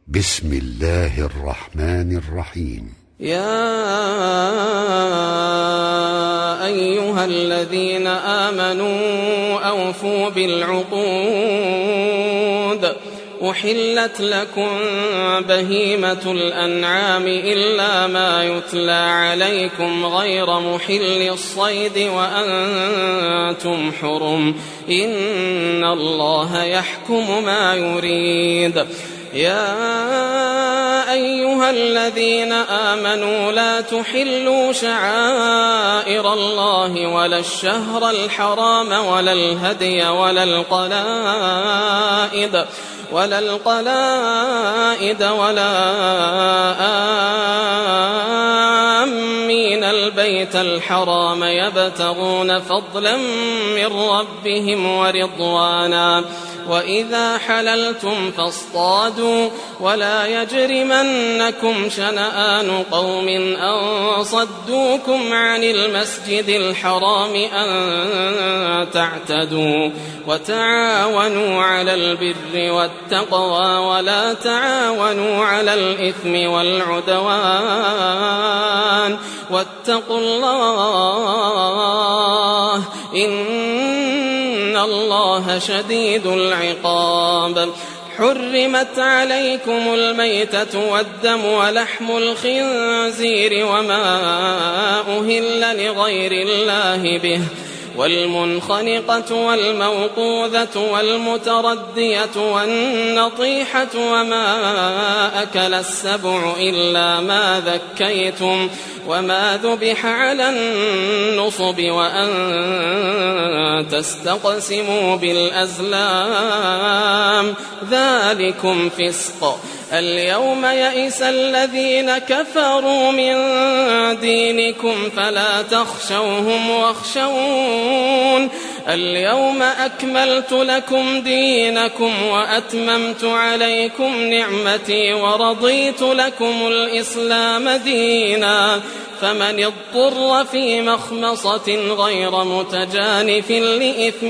بسم الله الرحمن الرحيم. يا أيها الذين آمنوا أوفوا بالعقود. أحلت لكم بهيمة الأنعام إلا ما يتلى عليكم غير محل الصيد وأنتم حرم، إن الله يحكم ما يريد. يا أيها الذين آمنوا لا تحلوا شعائر الله ولا الشهر الحرام ولا الهدي ولا القلائد ولا آمين البيت الحرام يبتغون فضلا من ربهم ورضوانا. وإذا حللتم فاصطادوا ولا يجرمنكم شنآن قوم أن صدوكم عن المسجد الحرام أن تعتدوا. وتعاونوا على البر والتقوى ولا تعاونوا على الإثم والعدوان، واتقوا الله إن الله شديد العقاب. حرمت عليكم الميتة والدم ولحم الخنزير وما أهل لغير الله به، والمنخنقة والموقوذة والمتردية والنطيحة وما أكل السبع إلا ما ذكيتم وما ذبح على النصب وأن تستقسموا بالأزلام، ذلكم فسق. اليوم يئس الذين كفروا من دينكم فلا تخشوهم واخشون. اليوم أكملت لكم دينكم وأتممت عليكم نعمتي ورضيت لكم الإسلام دينا. فمن اضطر في مخمصة غير متجانف لإثم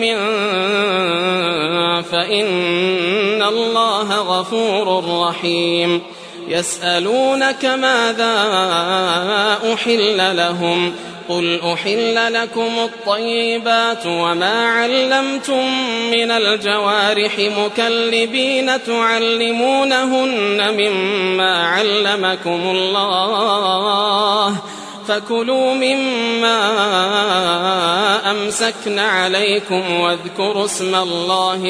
فإن الله غفور رحيم. يسألونك ماذا أحل لهم، قل أحل لكم الطيبات وما علمتم من الجوارح مكلبين تعلمونهن مما علمكم الله، فكلوا مما أمسكن عليكم واذكروا اسم الله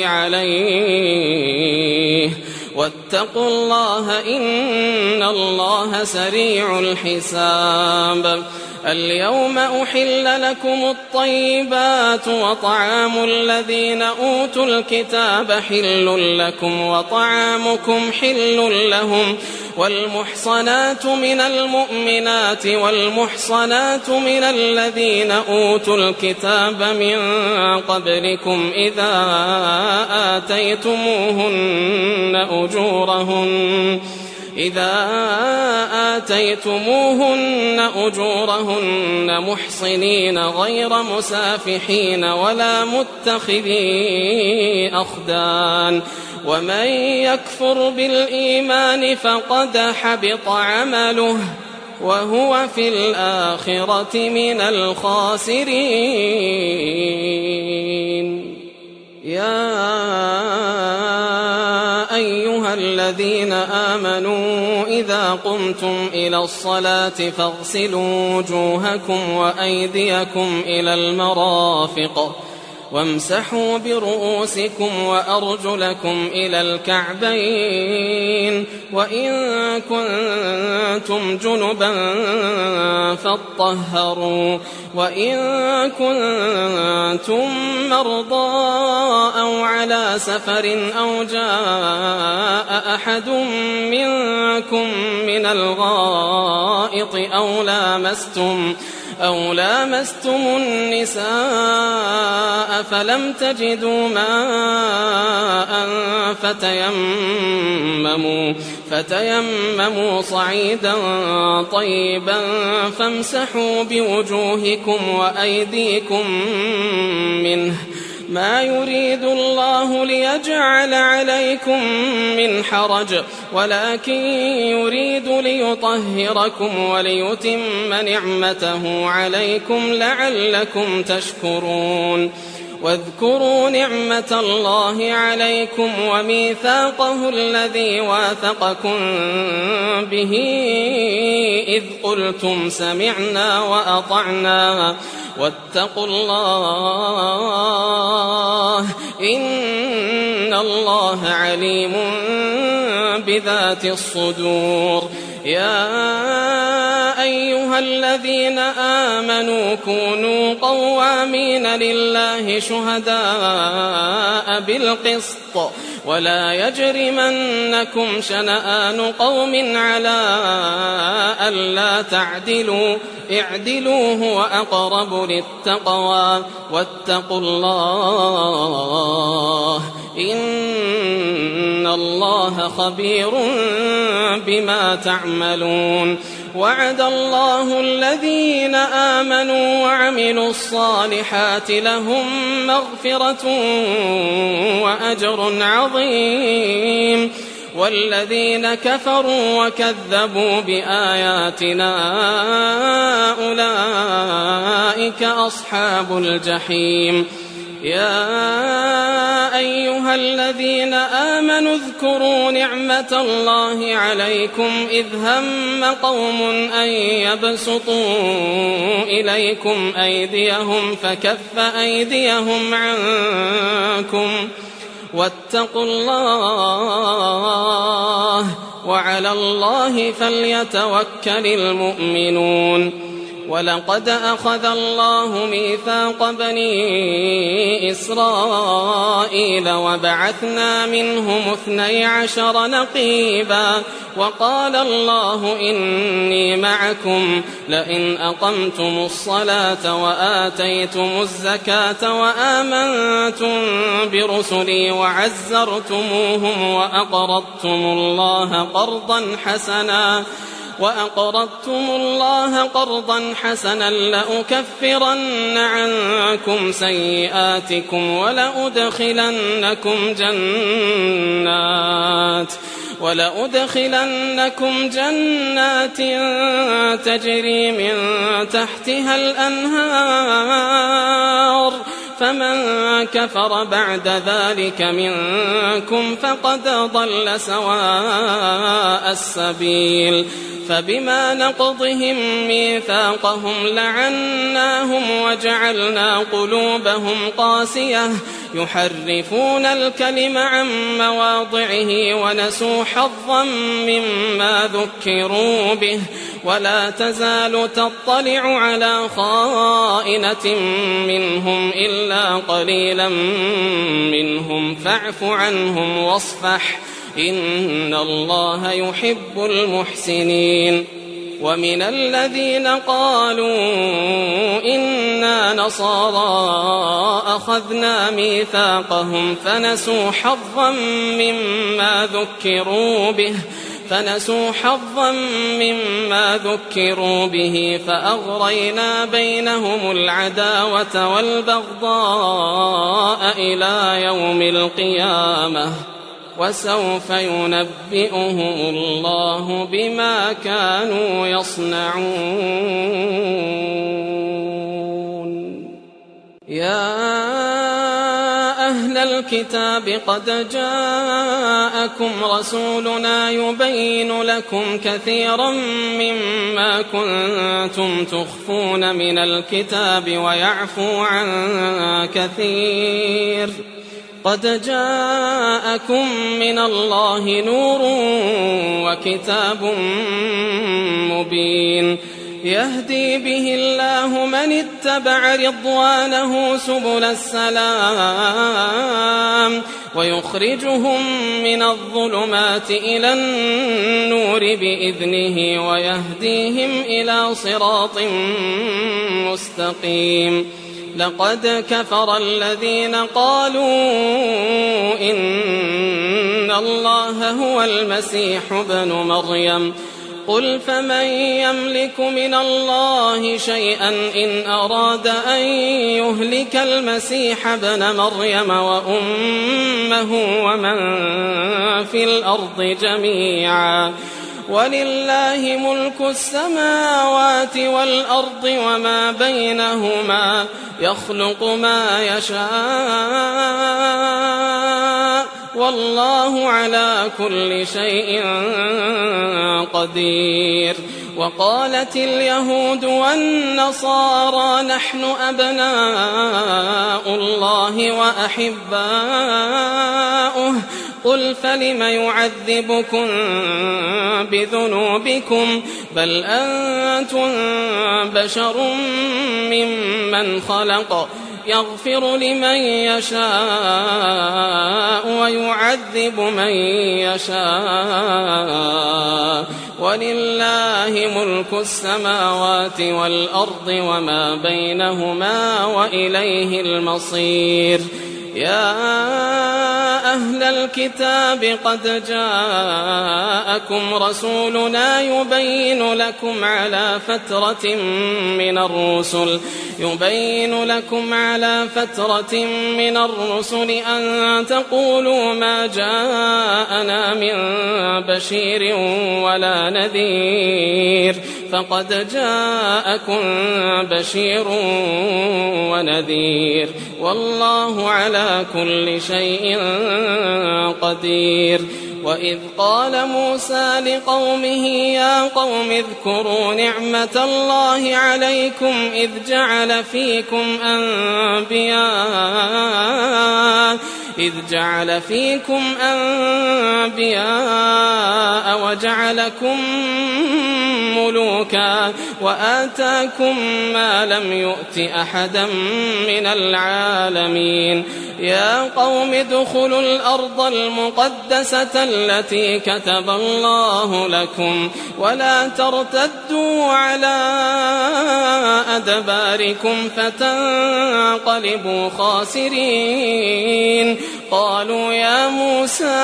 عليه واتقوا الله إن الله سريع الحساب. اليوم أحل لكم الطيبات وطعام الذين أوتوا الكتاب حل لكم وطعامكم حل لهم، والمحصنات من المؤمنات والمحصنات من الذين أوتوا الكتاب من قبلكم إذا آتيتموهن أجورهن محصنين غير مسافحين ولا متخذي أخدان. ومن يكفر بالإيمان فقد حبط عمله وهو في الآخرة من الخاسرين. يا أيها الذين آمنوا إذا قمتم إلى الصلاة فاغسلوا وجوهكم وأيديكم إلى المرافق وامسحوا برؤوسكم وأرجلكم إلى الكعبين، وإن كنتم جنبا فاطهروا، وإن كنتم مرضى أو على سفر أو جاء أحد منكم من الغائط أو لامستم النساء فلم تجدوا ماء فتيمموا صعيدا طيبا فامسحوا بوجوهكم وأيديكم منه ما يريد الله ليجعل عليكم من حرج ولكن يريد ليطهركم وليتم نعمته عليكم لعلكم تشكرون واذكروا نعمة الله عليكم وميثاقه الذي واثقكم به إذ قلتم سمعنا وأطعنا واتقوا الله إن الله عليم بذات الصدور يا أيها الذين آمنوا كونوا قوامين لله شهداء بالقسط ولا يجرمنكم شنآن قوم على ألا تعدلوا اعدلوا هو أقرب للتقوى واتقوا الله إن الله خبير بما تعملون وعد الله الذين آمنوا وعملوا الصالحات لهم مغفرة وأجر عظيم والذين كفروا وكذبوا بآياتنا أولئك أصحاب الجحيم يا أيها الذين آمنوا اذكروا نعمة الله عليكم إذ هم قوم أن يبسطوا إليكم أيديهم فكف أيديهم عنكم واتقوا الله وعلى الله فليتوكل المؤمنون ولقد أخذ الله ميثاق بني إسرائيل وبعثنا منهم 12 نقيبا وقال الله إني معكم لئن أقمتم الصلاة وآتيتم الزكاة وآمنتم برسلي وعزرتموهم وأقرضتم الله قرضا حسنا لأكفرن عنكم سيئاتكم ولأدخلنكم جنات تجري من تحتها الأنهار فمن كفر بعد ذلك منكم فقد ضل سواء السبيل فبما نقضهم ميثاقهم لعناهم وجعلنا قلوبهم قاسية يحرفون الكلم عن مواضعه ونسوا حظا مما ذكروا به ولا تزال تطلع على خائنة منهم إلا قليلا منهم فاعف عنهم واصفح إن الله يحب المحسنين ومن الذين قالوا إننا نصارى أخذنا ميثاقهم فنسوا حظا مما ذكروا به فأغرينا بينهم العداوة والبغضاء إلى يوم القيامة وسوف ينبئهم الله بما كانوا يصنعون يا أهل الكتاب قد جاءكم رسولنا يبين لكم كثيرا مما كنتم تخفون من الكتاب ويعفو عن كثير قد جاءكم من الله نور وكتاب مبين يهدي به الله من اتبع رضوانه سبل السلام ويخرجهم من الظلمات إلى النور بإذنه ويهديهم إلى صراط مستقيم لقد كفر الذين قالوا إن الله هو المسيح ابن مريم قل فمن يملك من الله شيئا إن أراد أن يهلك المسيح ابن مريم وأمه ومن في الأرض جميعا ولله ملك السماوات والأرض وما بينهما يخلق ما يشاء والله على كل شيء قدير. وقالت اليهود والنصارى نحن أبناء الله وأحباؤه قل فلم يعذبكم بذنوبكم بل أنتم بشر ممن خلق يغفر لمن يشاء ويعذب من يشاء ولله ملك السماوات والأرض وما بينهما وإليه المصير. يا أهل الكتاب قد جاءكم رسولنا يبين لكم على فترة من الرسل أن تقولوا ما جاءنا من بشير ولا نذير فقد جاءكم بشير ونذير والله على كل شيء قدير. وإذ قال موسى لقومه يا قوم اذكروا نعمة الله عليكم إذ جعل فيكم أنبياء وجعلكم ملوكا وآتاكم ما لم يؤت أحدا من العالمين. يا قوم ادخلوا الأرض المقدسة التي كتب الله لكم ولا ترتدوا على أدباركم فتنقلبوا خاسرين. قالوا يا موسى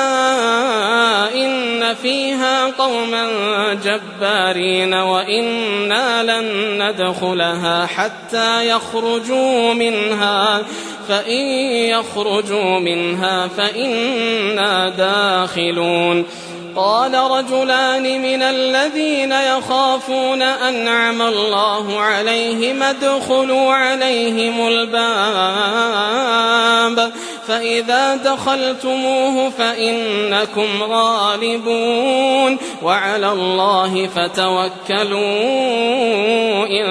إن فيها قوما جبارين وإنا لن ندخلها حتى يخرجوا منها فإن يخرجوا منها فإنا داخلون. قال رجلان من الذين يخافون أنعم الله عليهم ادخلوا عليهم الباب فإذا دخلتموه فإنكم غالبون وعلى الله فتوكلوا إن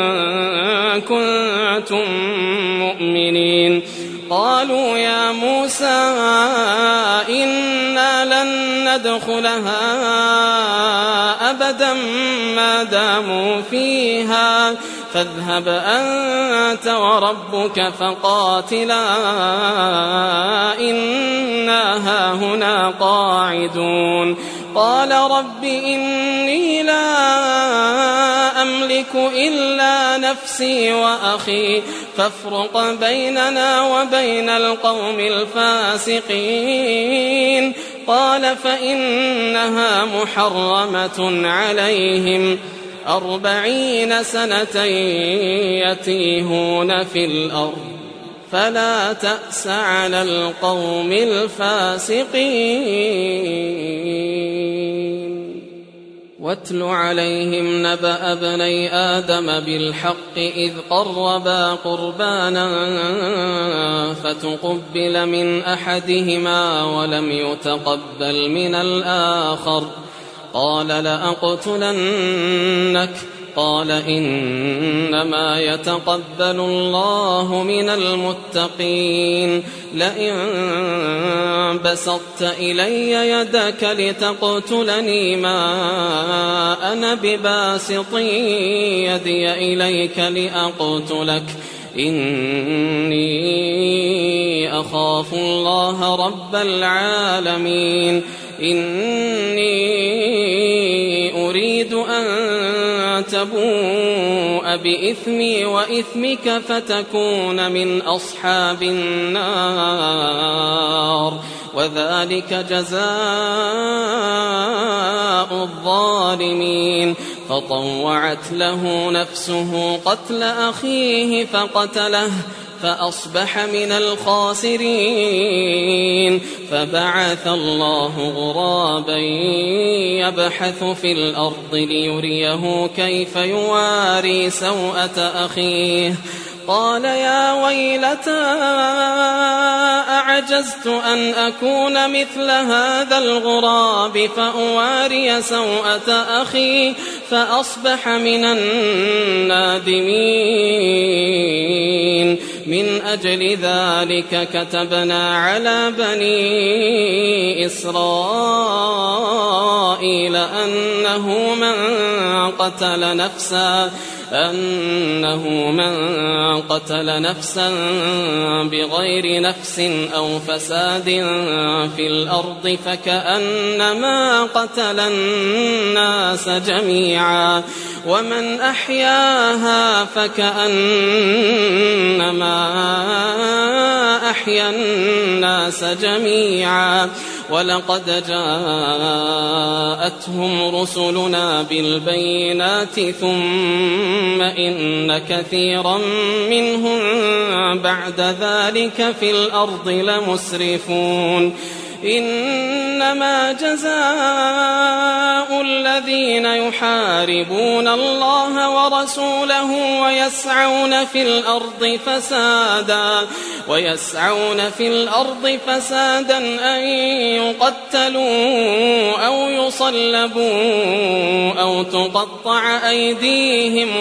كنتم مؤمنين. قالوا يا موسى إنا لن ندخلها أبدا ما داموا فيها فاذهب أنت وربك فقاتلا إنا هاهنا قاعدون. قال رب إني لا أملك إلا نفسي وأخي فافرق بيننا وبين القوم الفاسقين. قال فإنها محرمة عليهم 40 سنة يتيهون في الأرض فلا تأس على القوم الفاسقين. واتل عليهم نبأ ابني آدم بالحق إذ قربا قربانا فتقبل من أحدهما ولم يتقبل من الآخر قال لأقتلنك قال إنما يتقبل الله من المتقين. لئن بسطت إلي يدك لتقتلني ما أنا بباسط يدي إليك لأقتلك إني أخاف الله رب العالمين. إني أريد أن تبوء بإثمي وإثمك فتكون من أصحاب النار وذلك جزاء الظالمين. فطوعت له نفسه قتل أخيه فقتله فأصبح من الخاسرين. فبعث الله غرابا يبحث في الأرض ليريه كيف يواري سوءة أخيه. قال يا ويلتى أعجزت أن أكون مثل هذا الغراب فأواري سوءة أخي فأصبح من النادمين. من أجل ذلك كتبنا على بني إسرائيل أنه من قتل نفسا بغير نفس أو فساد في الأرض فكأنما قتل الناس جميعا ومن أحياها فكأنما أحيا الناس جميعا. ولقد جاءتهم رسلنا بالبينات ثم إن كثيرا منهم بعد ذلك في الأرض لمسرفون. إنما جزاء الذين يحاربون الله ورسوله ويسعون في الأرض فسادا أن يقتلوا أو يصلبوا أو تقطع أيديهم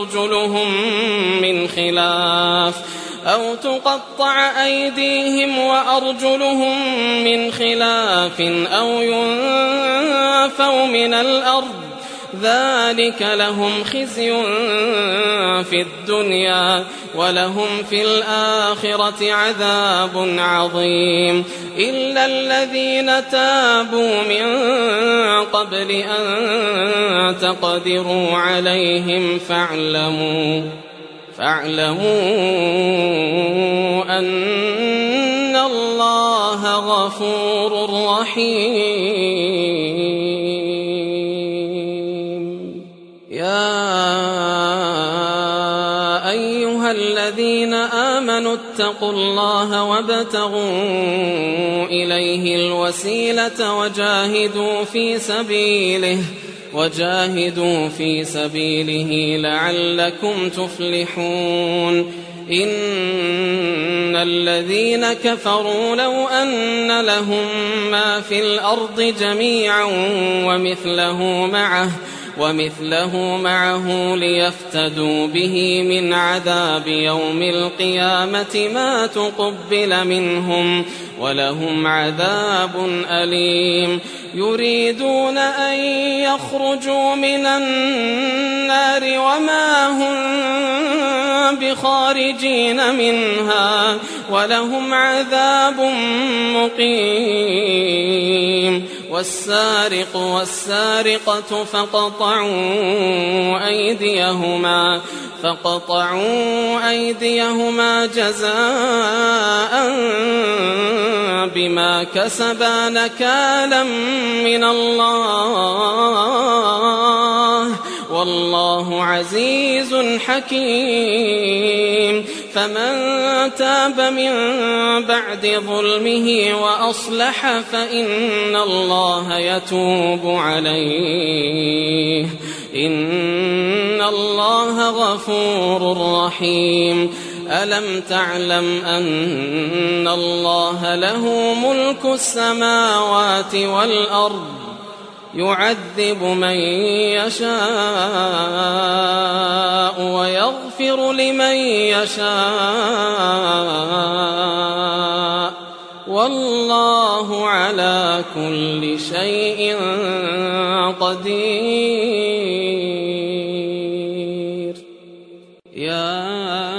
وأرجلهم من خلاف أو ينفوا من الأرض. ذلك لهم خزي في الدنيا ولهم في الآخرة عذاب عظيم. إلا الذين تابوا من قبل أن تقدروا عليهم فاعلموا أن الله غفور رحيم. يا أيها الذين آمنوا اتقوا الله وابتغوا إليه الوسيلة وجاهدوا في سبيله لعلكم تفلحون. إن الذين كفروا لو أن لهم ما في الأرض جميعا ومثله معه ليفتدوا به من عذاب يوم القيامة ما تقبل منهم ولهم عذاب أليم. يريدون أن يخرجوا من النار وما هم بخارجين منها ولهم عذاب مقيم. والسارق والسارقة فقطعوا أيديهما جزاء بما كسبا نكالا من الله والله عزيز حكيم. فمن تاب من بعد ظلمه وأصلح فإن الله يتوب عليه إن الله غفور رحيم. ألم تعلم أن الله له ملك السماوات والأرض يعذب من يشاء ويغفر لمن يشاء والله على كل شيء قدير. يا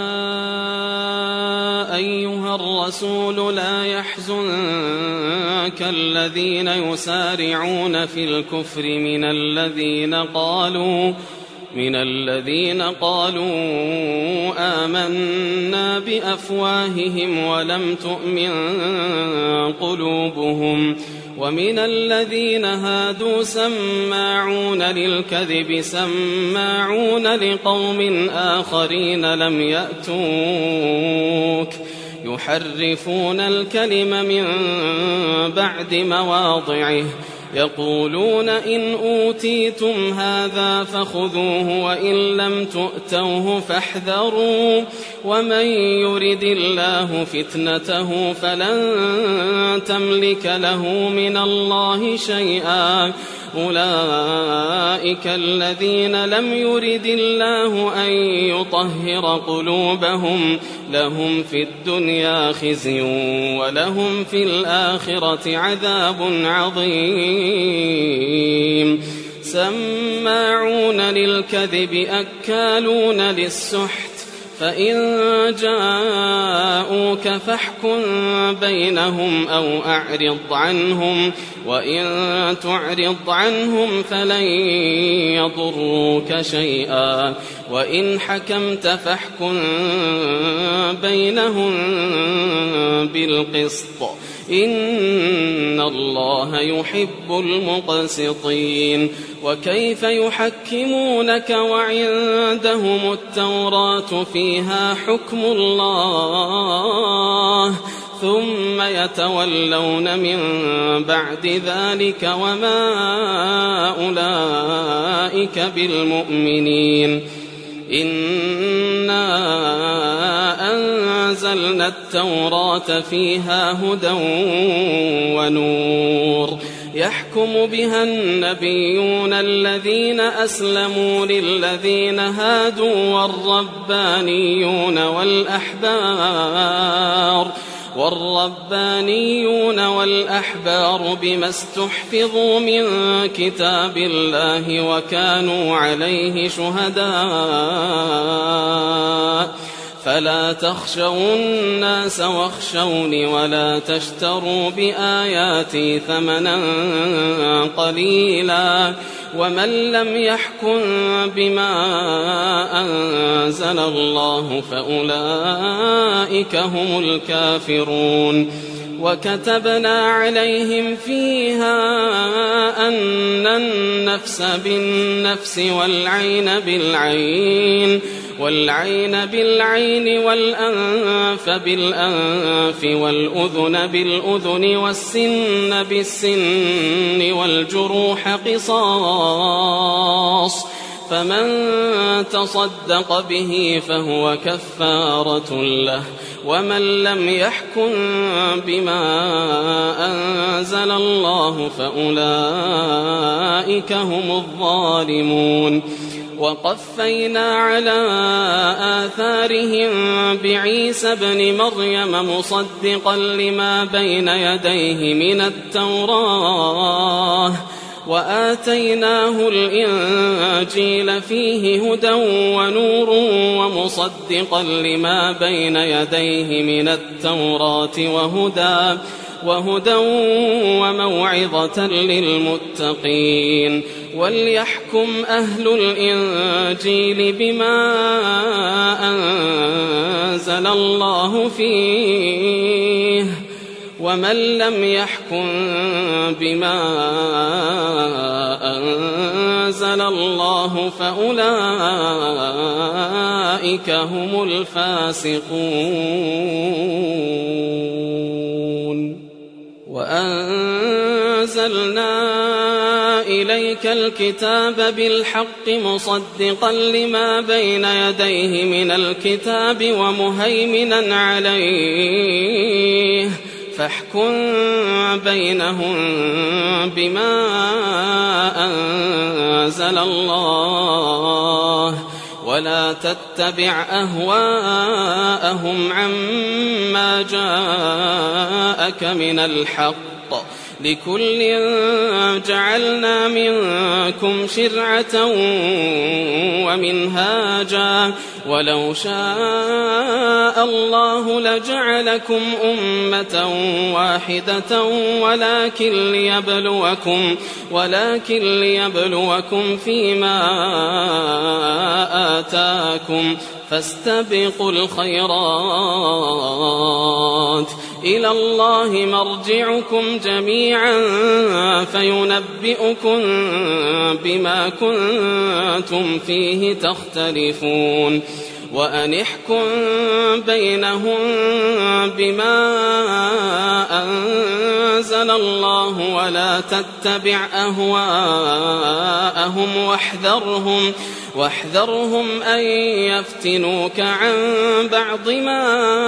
أيها الرسول لا يحزنك الذين يسارعون في الكفر من من الذين قالوا آمنا بأفواههم ولم تؤمن قلوبهم ومن الذين هادوا سماعون للكذب سماعون لقوم آخرين لم يأتوك يحرفون الكلم من بعد مواضعه يقولون إن أوتيتم هذا فخذوه وإن لم تؤتوه فاحذروا ومن يرد الله فتنته فلن تملك له من الله شيئا أولئك الذين لم يرد الله أن يطهر قلوبهم لهم في الدنيا خزي ولهم في الآخرة عذاب عظيم سماعون للكذب أكالون للسحت فإن جاءوك فاحكم بينهم أو أعرض عنهم وإن تعرض عنهم فلن يضروك شيئا وإن حكمت فاحكم بينهم بالقسط إن الله يحب المقسطين وكيف يحكمونك وعندهم التوراة فيها حكم الله ثم يتولون من بعد ذلك وما أولئك بالمؤمنين إنا أنزلنا التوراة فيها هدى ونور يحكم بها النبيون الذين أسلموا للذين هادوا والربانيون والأحبار بما استحفظوا من كتاب الله وكانوا عليه شهداء فلا تخشوا الناس واخشوني ولا تشتروا بآياتي ثمنا قليلا ومن لم يحكم بما أنزل الله فأولئك هم الكافرون وكتبنا عليهم فيها أن النفس بالنفس والعين بالعين والأنف بالأنف والأذن بالأذن والسن بالسن والجروح قصاص فمن تصدق به فهو كفارة له ومن لم يحكم بما أنزل الله فأولئك هم الظالمون وقفينا على آثارهم بعيسى ابن مريم مصدقا لما بين يديه من التوراة وآتيناه الإنجيل فيه هدى ونور ومصدقا لما بين يديه من التوراة وهدى وموعظة للمتقين وليحكم أهل الإنجيل بما أنزل الله فيه ومن لم يحكم بما أنزل الله فأولئك هم الفاسقون وأنزلنا إليك الكتاب بالحق مصدقا لما بين يديه من الكتاب ومهيمنا عليه فاحكم بينهم بما أنزل الله ولا تتبع أهواءهم عما جاءك من الحق لكل جعلنا منكم شرعة ومنهاجا ولو شاء الله لجعلكم أمة واحدة ولكن ليبلوكم فيما آتاكم فاستبقوا الخيرات إلى الله مرجعكم جميعا فينبئكم بما كنتم فيه تختلفون وأنحكم بينهم بما أنزل الله ولا تتبع أهواءهم واحذرهم أن يفتنوك عن بعض ما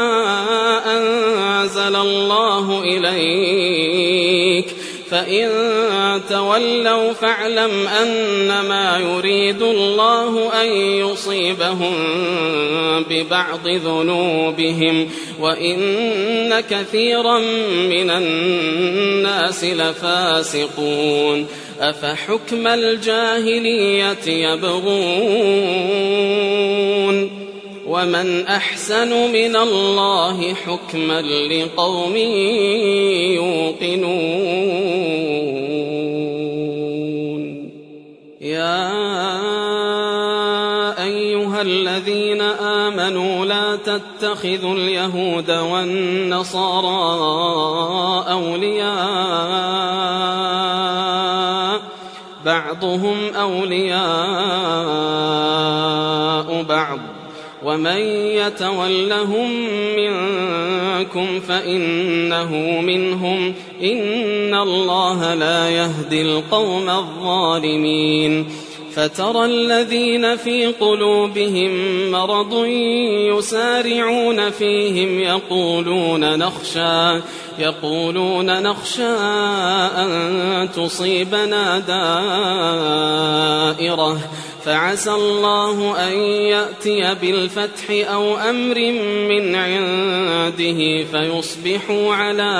أنزل الله إليك فإن تولوا فاعلم أنما يريد الله أن يصيبهم ببعض ذنوبهم وإن كثيرا من الناس لفاسقون أفحكم الجاهلية يبغون ومن أحسن من الله حكما لقوم يوقنون يا أيها الذين آمنوا لا تتخذوا اليهود والنصارى أولياء بعضهم أولياء بعض ومن يتولهم منكم فإنه منهم إن الله لا يهدي القوم الظالمين فترى الذين في قلوبهم مرض يسارعون فيهم يقولون نخشى أن تصيبنا دائرة فعسى الله أن يأتي بالفتح أو أمر من عنده فيصبحوا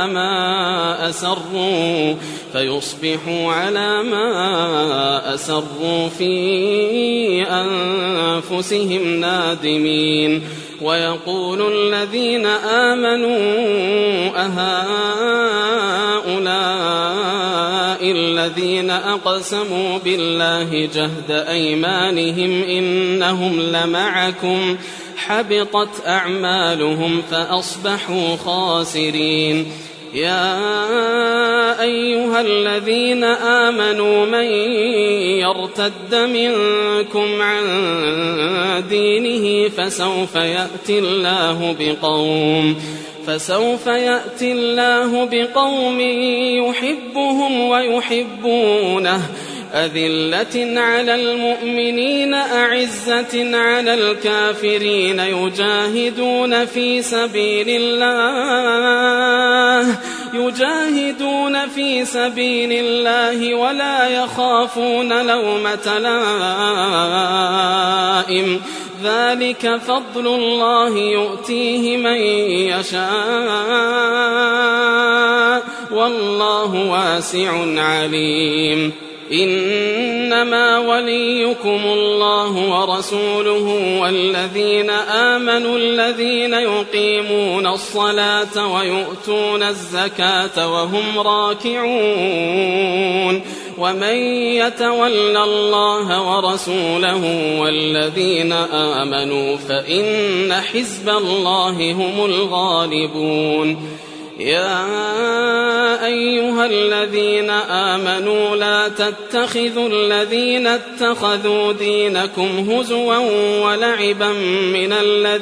على ما أسروا في أنفسهم نادمين ويقول الذين آمنوا أهؤلاء الذين أقسموا بالله جهد أيمانهم إنهم لمعكم حبطت أعمالهم فأصبحوا خاسرين يا أيها الذين آمنوا من يرتد منكم عن دينه فسوف يأتي الله بقوم يحبهم ويحبونه أذلة على المؤمنين أعزة على الكافرين يجاهدون في سبيل الله ولا يخافون لومة لائم ذلك فضل الله يؤتيه من يشاء والله واسع عليم إنما وليكم الله ورسوله والذين آمنوا الذين يقيمون الصلاة ويؤتون الزكاة وهم راكعون ومن يتول الله ورسوله والذين آمنوا فإن حزب الله هم الغالبون يا أيها الذين آمنوا لا تتخذوا الذين اتخذوا دينكم هزوا ولعبا من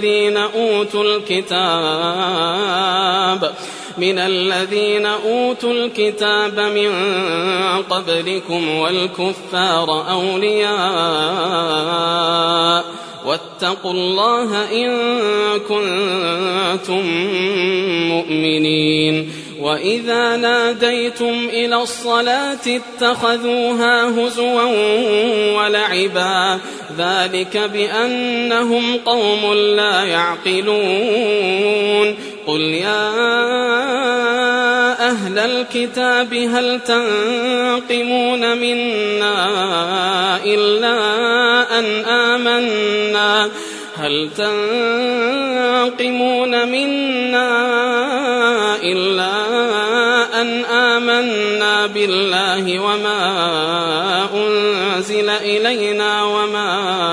الذين أوتوا الكتاب من قبلكم والكفار أولياء واتقوا الله إن كنتم مؤمنين وإذا ناديتم إلى الصلاة اتخذوها هزوا ولعبا ذلك بأنهم قوم لا يعقلون قل يا أهل الكتاب هل تنقمون منا إلا أن آمنا بالله وما أنزل إلينا وما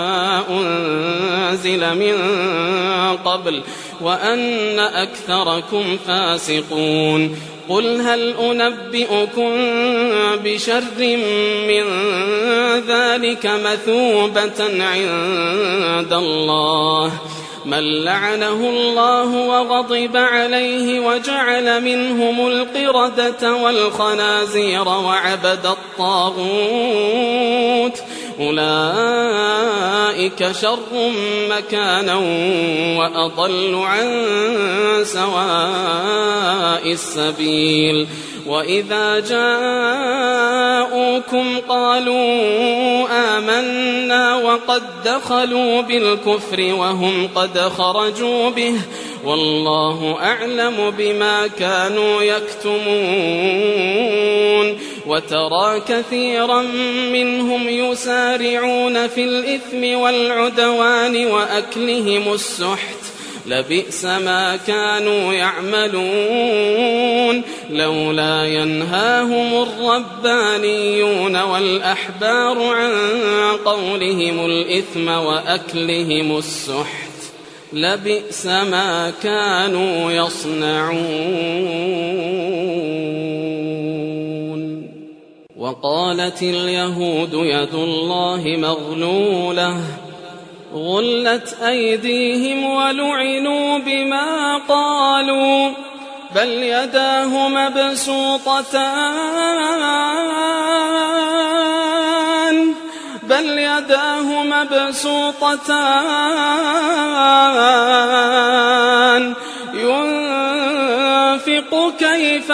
أنزل من قبل وأن أكثركم فاسقون قل هل أنبئكم بشر من ذلك مثوبة عند الله من لعنه الله وغضب عليه وجعل منهم القردة والخنازير وعبد الطاغوت أولئك شر مكانا وأضل عن سواء السبيل وإذا جاءوكم قالوا آمنا وقد دخلوا بالكفر وهم قد خرجوا به والله أعلم بما كانوا يكتمون وترى كثيرا منهم يسارعون في الإثم والعدوان وأكلهم السحت لبئس ما كانوا يعملون لولا ينهاهم الربانيون والأحبار عن قولهم الإثم وأكلهم السحت لبئس ما كانوا يصنعون وقالت اليهود يد الله مغلولة غلت أيديهم ولعنوا بما قالوا بل يداه مبسوطتان ينفق كيف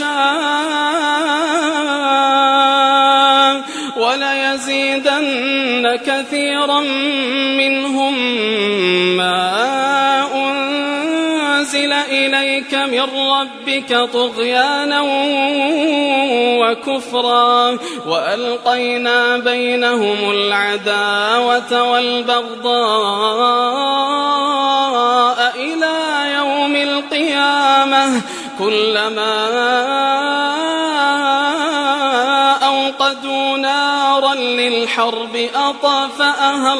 يشاء وليزيدن كثيرا منهم ما أنزل إليك من ربك طغيانا وكفرا وألقينا بينهم العداوة والبغضاء إلى يوم القيامة كلما أوقدوا نارا للحرب أطفأها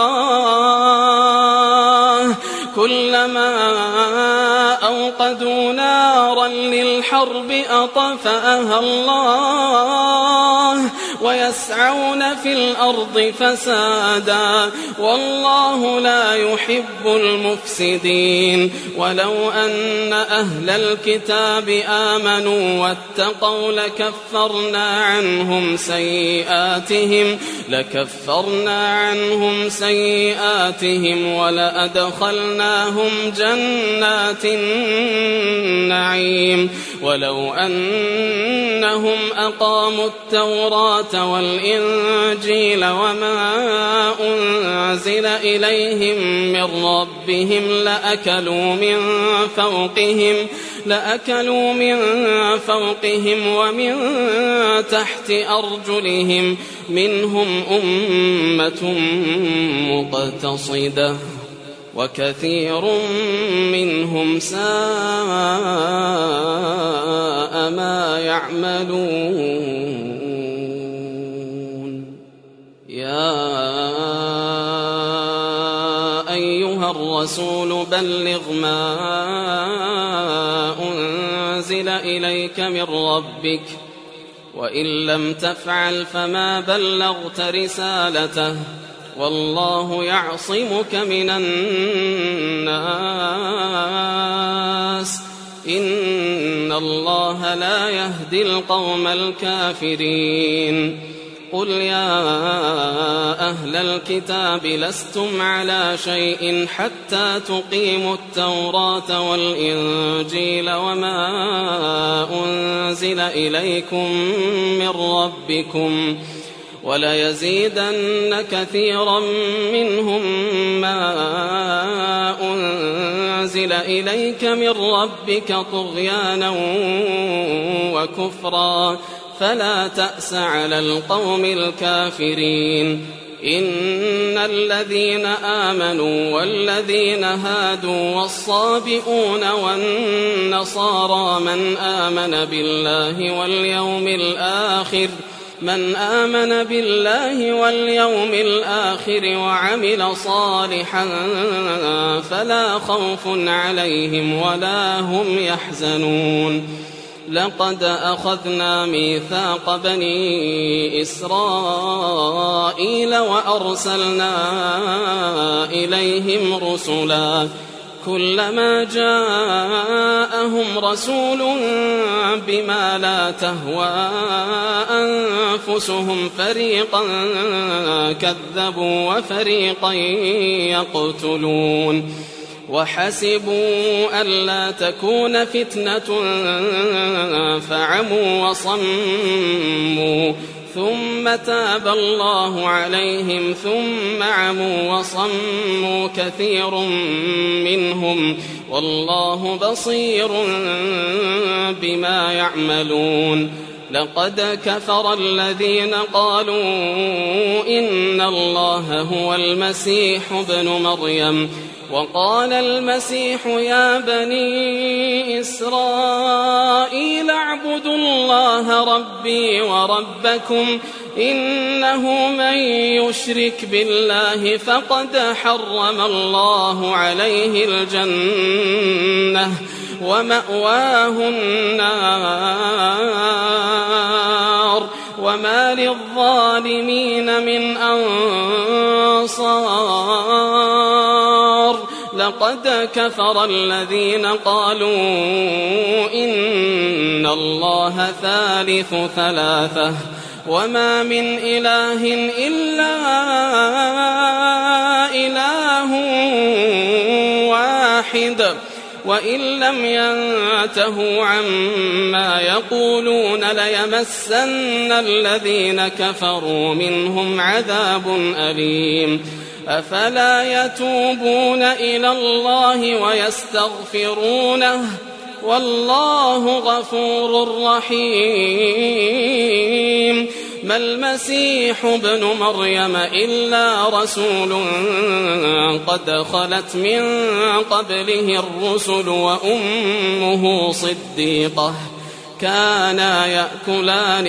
الله ويسعون في الأرض فسادا والله لا يحب المفسدين ولو أن أهل الكتاب آمنوا واتقوا لكفرنا عنهم سيئاتهم ولأدخلناهم جنات النعيم ولو أنهم أقاموا التوراة والإنجيل وما أنزل إليهم من ربهم لأكلوا من فوقهم ومن تحت أرجلهم منهم أمة مقتصدة وكثير منهم ساء ما يعملون يا أيها الرسول بلغ ما أنزل إليك من ربك وإن لم تفعل فما بلغت رسالته والله يعصمك من الناس إن الله لا يهدي القوم الكافرين قل يا أهل الكتاب لستم على شيء حتى تقيموا التوراة والإنجيل وما أنزل إليكم من ربكم وليزيدن كثيرا منهم ما أنزل إليك من ربك طغيانا وكفرا فلا تأس على القوم الكافرين. إن الذين آمنوا والذين هادوا والصابئون والنصارى من آمن بالله واليوم الآخر وعمل صالحا فلا خوف عليهم ولا هم يحزنون. لقد أخذنا ميثاق بني إسرائيل وأرسلنا إليهم رسلا كلما جاءهم رسول بما لا تهوى أنفسهم فريقا كذبوا وفريقا يقتلون وحسبوا ألا تكون فتنة فعموا وصموا ثم تاب الله عليهم ثم عموا وصموا كثير منهم والله بصير بما يعملون. لقد كفر الذين قالوا إن الله هو المسيح ابن مريم وقال المسيح يا بني إسرائيل اعبدوا الله ربي وربكم إنه من يشرك بالله فقد حرم الله عليه الجنة ومأواه النار وما للظالمين من أنصار. لقد كفر الذين قالوا إن الله ثالث ثلاثة وما من إله إلا إله واحد وإن لم ينتهوا عما يقولون ليمسن الذين كفروا منهم عذاب أليم. أفلا يتوبون إلى الله ويستغفرونه والله غفور رحيم. ما المسيح ابن مريم إلا رسول قد خلت من قبله الرسل وأمه صديقة كانا يأكلان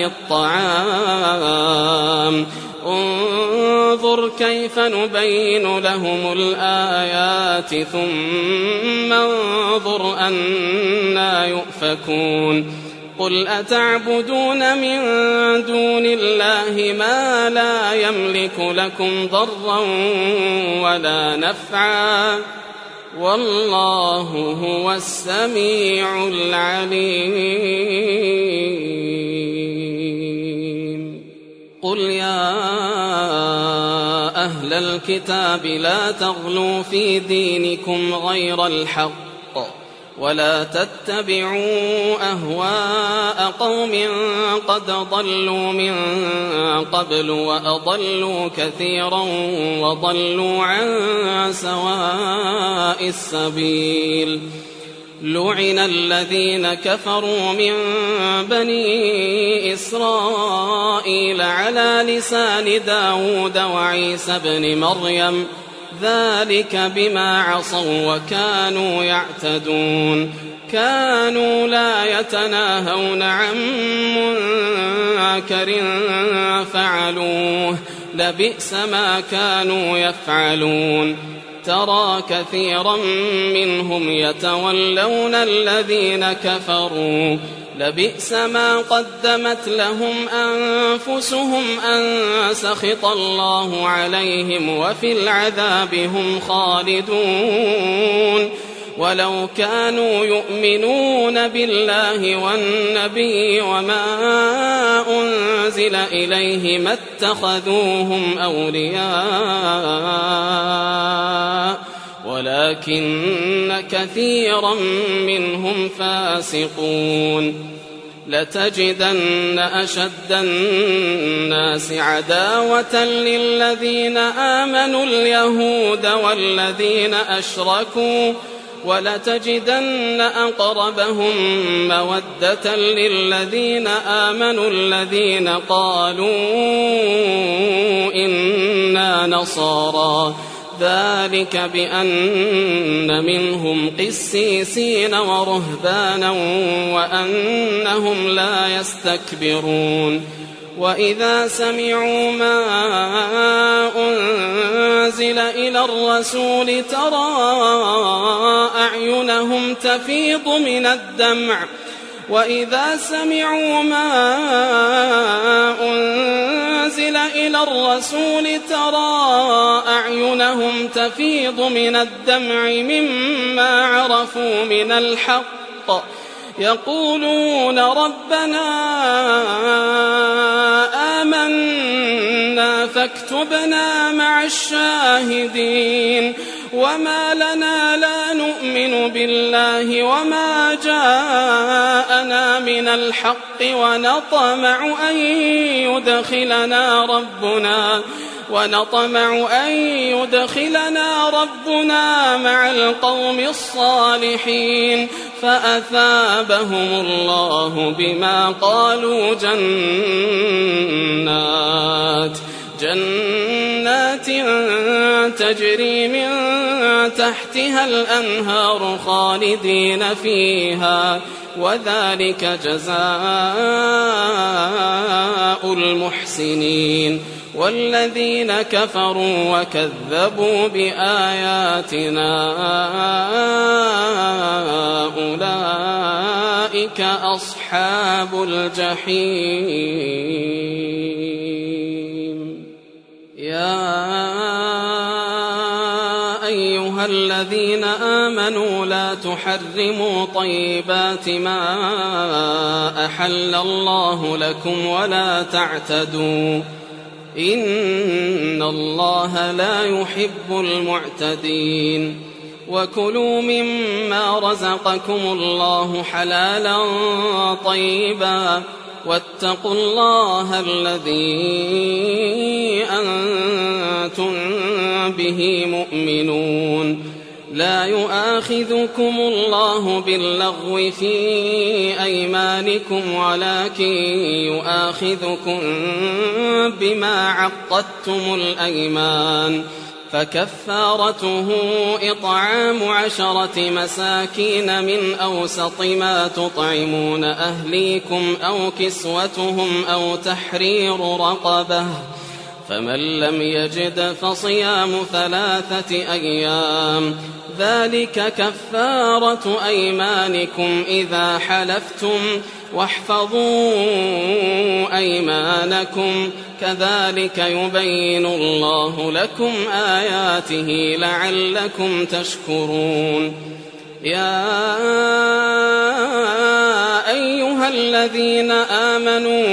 الطعام انظر كيف نبين لهم الآيات ثم انظر أنى يؤفكون. قل أتعبدون من دون الله ما لا يملك لكم ضرا ولا نفعا والله هو السميع العليم. قل يا أهل الكتاب لا تغلوا في دينكم غير الحق ولا تتبعوا أهواء قوم قد ضلوا من قبل وأضلوا كثيرا وضلوا عن سواء السبيل. لعن الذين كفروا من بني إسرائيل على لسان داود وعيسى بن مريم ذلك بما عصوا وكانوا يعتدون. كانوا لا يتناهون عن منكر فعلوه لبئس ما كانوا يفعلون. ترى كثيرا منهم يتولون الذين كفروا لبئس ما قدمت لهم أنفسهم أن سخط الله عليهم وفي العذاب هم خالدون. ولو كانوا يؤمنون بالله والنبي وما أنزل إليه ما اتخذوهم أولياء ولكن كثيرا منهم فاسقون. لتجدن أشد الناس عداوة للذين آمنوا اليهود والذين أشركوا ولتجدن أقربهم مودة للذين آمنوا الذين قالوا إنا نصارى ذلك بأن منهم قسيسين ورهبانا وأنهم لا يستكبرون وإذا سمعوا ما أنزل إلى الرسول ترى أعينهم تفيض من الدمع وإذا سمعوا ما أنزل إلى الرسول ترى أعينهم تفيض من الدمع مما عرفوا من الحق يقولون ربنا آمنا فاكتبنا مع الشاهدين وما لنا لا نؤمن بالله وما جاءنا من الحق ونطمع أن يدخلنا ربنا مع القوم الصالحين فأثابهم الله بما قالوا جنات تجري من تحتها الأنهار خالدين فيها وذلك جزاء المحسنين والذين كفروا وكذبوا بآياتنا أولئك أصحاب الجحيم يا أيها الذين آمنوا لا تحرموا طيبات ما أحل الله لكم ولا تعتدوا إن الله لا يحب المعتدين وكلوا مما رزقكم الله حلالا طيبا واتقوا الله الذي أنتم به مؤمنون لا يؤاخذكم الله باللغو في أيمانكم ولكن يؤاخذكم بما عقدتم الأيمان فكفارته إطعام 10 مساكين من أوسط ما تطعمون أهليكم أو كسوتهم أو تحرير رقبة فمن لم يجد فصيام 3 أيام ذلك كفارة أيمانكم إذا حلفتم واحفظوا أيمانكم كذلك يبين الله لكم آياته لعلكم تشكرون يا أيها الذين آمنوا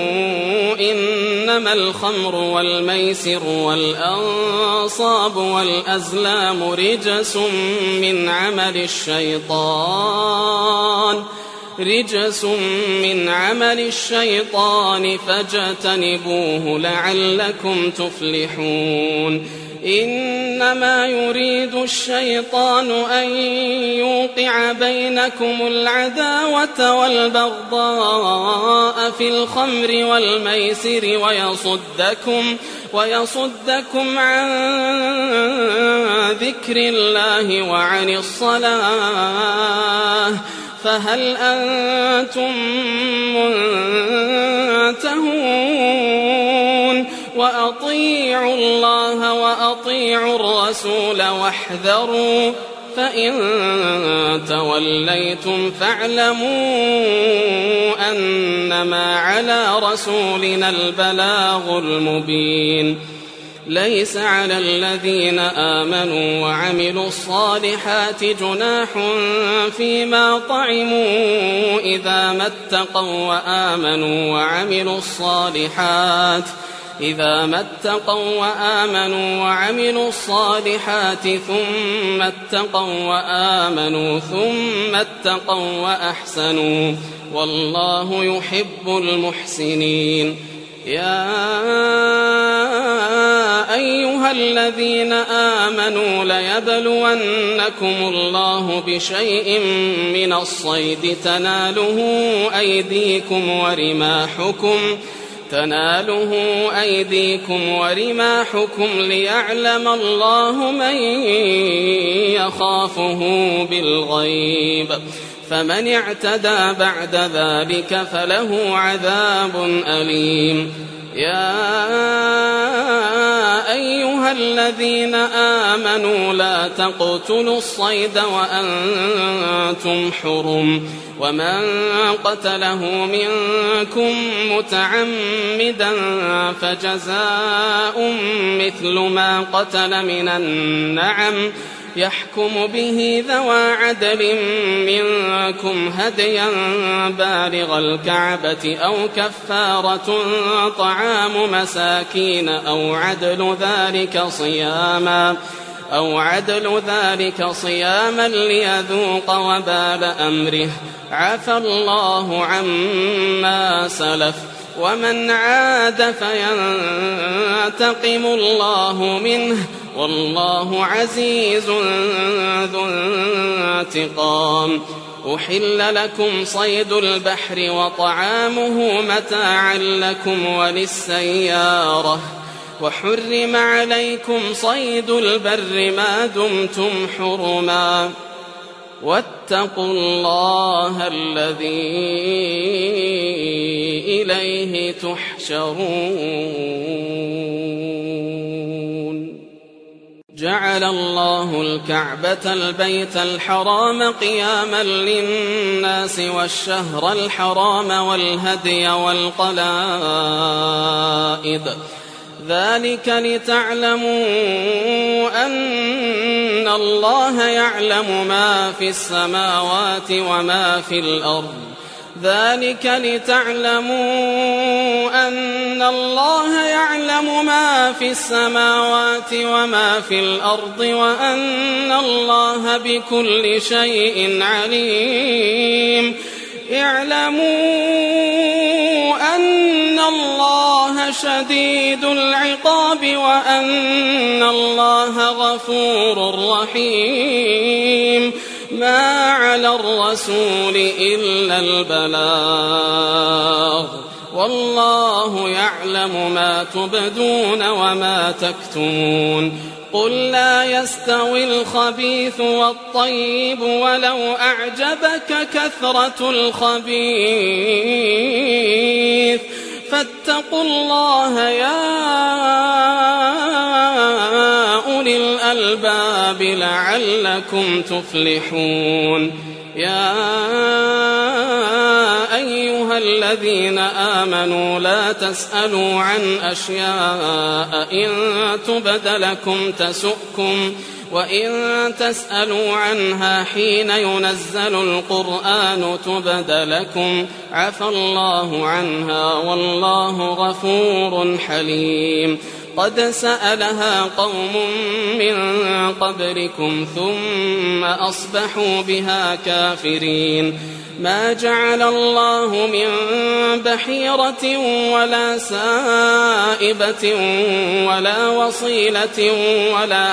إنما الخمر والميسر والأنصاب والأزلام رجس من عمل الشيطان فاجتنبوه لعلكم تفلحون إنما يريد الشيطان أن يوقع بينكم العداوة والبغضاء في الخمر والميسر ويصدكم عن ذكر الله وعن الصلاة فهل أنتم منتهون وأطيعوا الله وأطيعوا الرسول واحذروا فإن توليتم فاعلموا أنما على رسولنا البلاغ المبين ليس على الذين آمنوا وعملوا الصالحات جناح فيما طعموا إذا ما اتقوا وعملوا الصالحات ثم اتقوا وأحسنوا والله يحب المحسنين يا أيها الذين آمنوا ليبلونكم الله بشيء من الصيد تناله أيديكم ورماحكم ليعلم الله من يخافه بالغيب، فمن اعتدى بعد ذلك فله عذاب أليم. يا أيها الذين آمنوا لا تقتلوا الصيد وأنتم حرم، ومن قتله منكم متعمدا فجزاء مثل ما قتل من النعم يحكم به ذوى عدل منكم هديا بالغ الكعبة أو كفارة طعام مساكين أو عدل ذلك صياما ليذوق وبال أمره، عفى الله عما سلف، ومن عاد فينتقم الله منه، والله عزيز ذو انتقام. أحل لكم صيد البحر وطعامه متاعا لكم وللسيارة، وحرم عليكم صيد البر ما دمتم حرما، واتقوا الله الذي إليه تحشرون. جعل الله الكعبة البيت الحرام قياما للناس والشهر الحرام والهدي والقلائد، ذلك لتعلموا أن الله يعلم ما في السماوات وما في الأرض، وأن الله بكل شيء عليم. اعلموا أن الله شديد العقاب وأن الله غفور رحيم. ما على الرسول إلا البلاغ، والله يعلم ما تبدون وما تكتمون. قل لا يستوي الخبيث والطيب ولو أعجبك كثرة الخبيث، فاتقوا الله يا أولي الألباب لعلكم تفلحون. يا أيها الذين آمنوا لا تسألوا عن أشياء إن تبد لكم تسؤكم، وإن تسألوا عنها حين ينزل القرآن تبد لكم عفى الله عنها، والله غفور حليم. قد سألها قوم من قبلكم ثم أصبحوا بها كافرين. ما جعل الله من بحيرة ولا سائبة ولا وصيلة ولا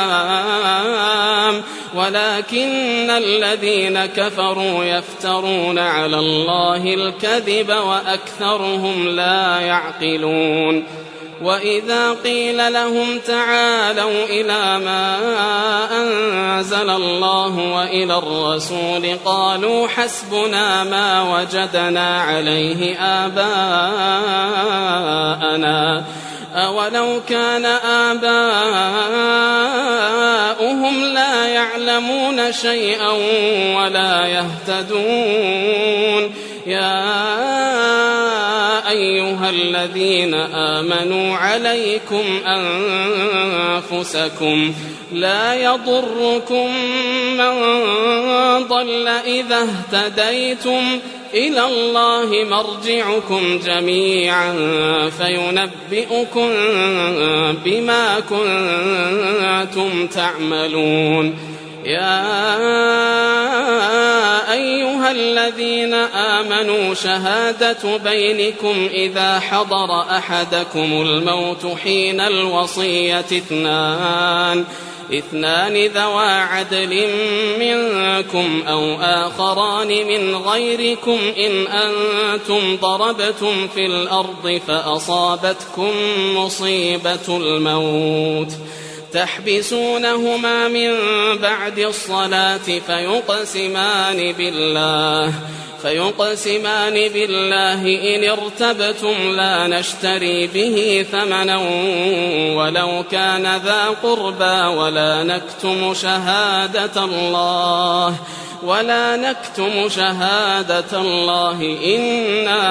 حام، ولكن الذين كفروا يفترون على الله الكذب وأكثرهم لا يعقلون. وإذا قيل لهم تعالوا إلى ما أنزل الله وإلى الرسول قالوا حسبنا ما وجدنا عليه آباءنا، أولو كان آباؤهم لا يعلمون شيئا ولا يهتدون. يا أيها الذين آمنوا عليكم أنفسكم لا يضركم من ضل إذا اهتديتم، إلى الله مرجعكم جميعا فينبئكم بما كنتم تعملون. يا أيها الذين آمنوا شهادة بينكم إذا حضر أحدكم الموت حين الوصية اثنان ذوى عدل منكم أو آخران من غيركم إن أنتم ضربتم في الأرض فأصابتكم مصيبة الموت تحبسونهما من بعد الصلاة فيقسمان بالله إن ارتبتم لا نشتري به ثمنا ولو كان ذا قربى ولا نكتم شهادة الله إنا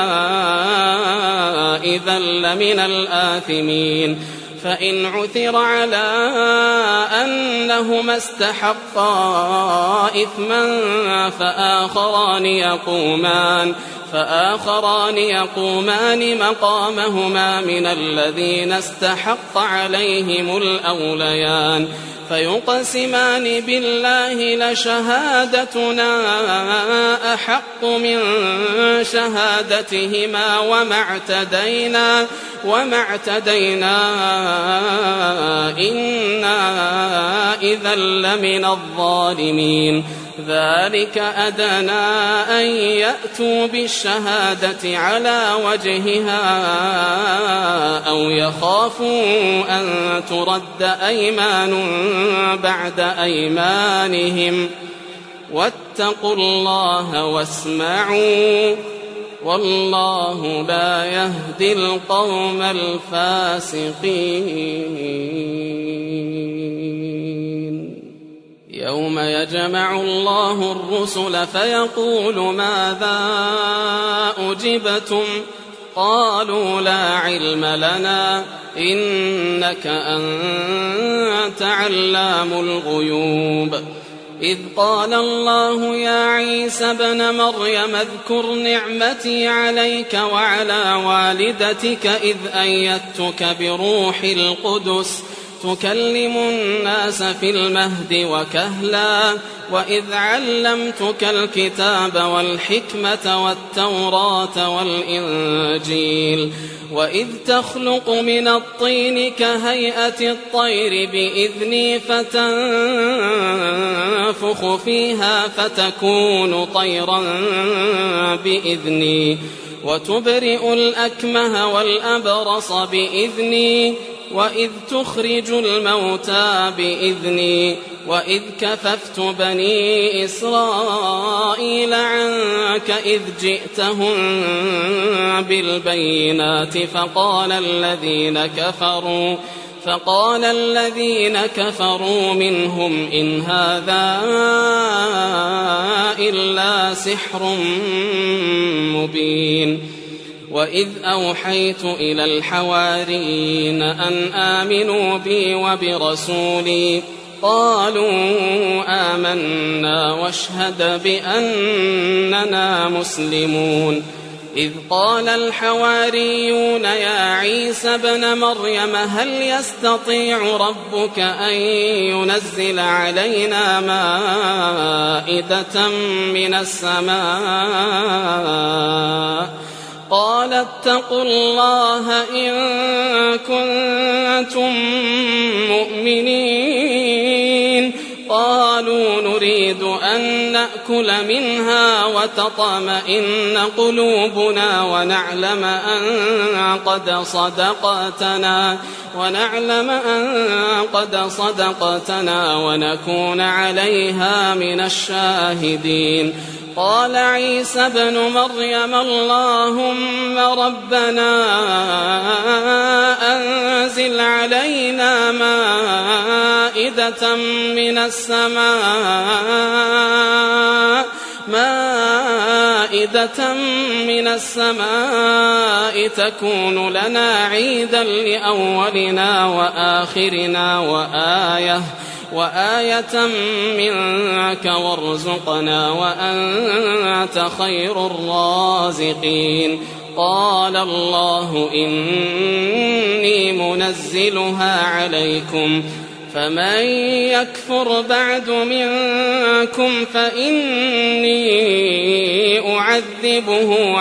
إذا لمن الآثمين فإن عثر على أنهما استحقا إثما فآخران يقومان مقامهما من الذين استحق عليهم الأوليان فيقسمان بالله لشهادتنا أحق من شهادتهما وما اعتدينا إنا إذا لمن الظالمين ذلك أدنى أن يأتوا بالشهادة على وجهها أو يخافوا أن ترد أيمان بعد أيمانهم واتقوا الله واسمعوا والله لا يهدي القوم الفاسقين يوم يجمع الله الرسل فيقول ماذا أجبتم قالوا لا علم لنا إنك أنت علام الغيوب إذ قال الله يا عيسى ابن مريم اذكر نعمتي عليك وعلى والدتك إذ أيدتك بروح القدس تكلم الناس في المهد وكهلا وإذ علمتك الكتاب والحكمة والتوراة والإنجيل وإذ تخلق من الطين كهيئة الطير بإذني فتنفخ فيها فتكون طيرا بإذني وتبرئ الأكمه والأبرص بإذني وإذ تخرج الموتى بإذني وإذ كففت بني إسرائيل عنك إذ جئتهم بالبينات فقال الذين كفروا منهم إن هذا إلا سحر مبين وإذ أوحيت إلى الحواريين أن آمنوا بي وبرسولي قالوا آمنا واشهد بأننا مسلمون إذ قال الحواريون يا عيسى ابن مريم هل يستطيع ربك أن ينزل علينا مائدة من السماء قال اتقوا الله إن كنتم مؤمنين قالوا نريد أن نأكل منها وتطمئن قلوبنا ونعلم أن قد صدقتنا ونكون عليها من الشاهدين قال عيسى ابن مريم اللهم ربنا أنزل علينا مائدة من السماء تكون لنا عيدا لأولنا وآخرنا وآية منك وارزقنا وأنت خير الرازقين قال الله إني منزلها عليكم فمن يكفر بعد منكم فإني أعذبه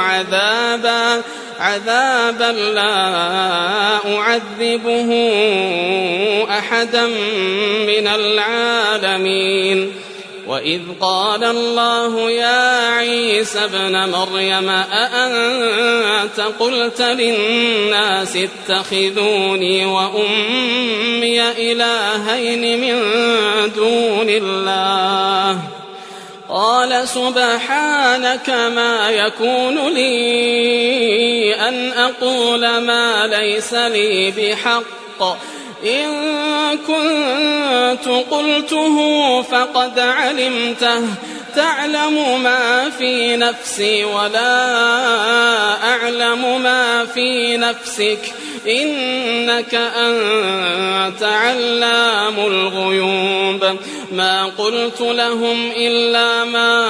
عذابا لا أعذبه أحدا من العالمين. وإذ قال الله يا عيسى ابن مريم أأنت قلت للناس اتخذوني وأمي إلهين من دون الله قال سبحانك ما يكون لي أن أقول ما ليس لي بحق إن كنت قلته فقد علمته تعلم ما في نفسي ولا أعلم ما في نفسك إنك أنت علام الغيوب. ما قلت لهم إلا ما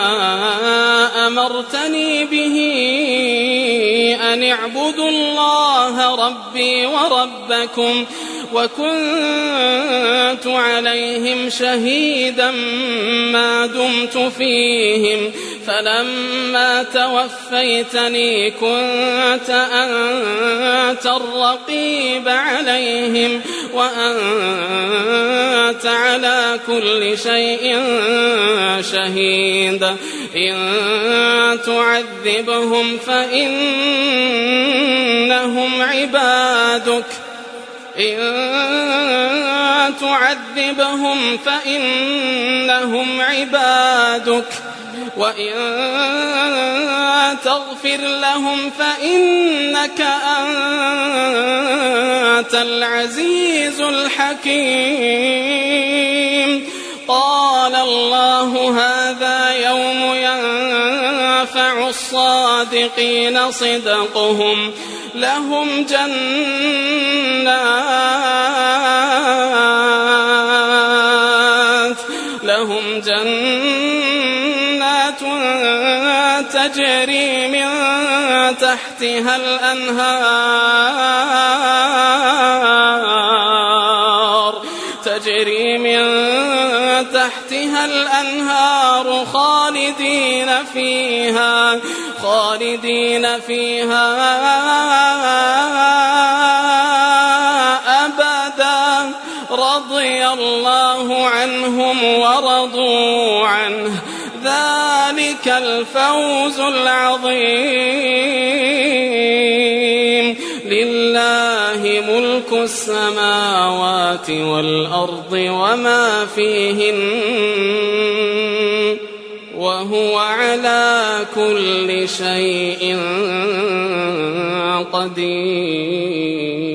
أمرتني به أن اعبدوا الله ربي وربكم وكنت عليهم شهيدا ما دمت فيهم فلما توفيتني كنت أنت الرقيب عليهم وأنت على كل شيء شهيد. إن تعذبهم فإنهم عبادك وإن تغفر لهم فإنك أنت العزيز الحكيم. قال الله هذا يوم ينفع الصادقين صدقهم لهم جنات تجري من تحتها الأنهار خالدين فيها أبدا رضي الله عنهم ورضوا عنه ذلك الفوز العظيم. لله ملك السماوات والأرض وما فيهن وهو على كل شيء قدير.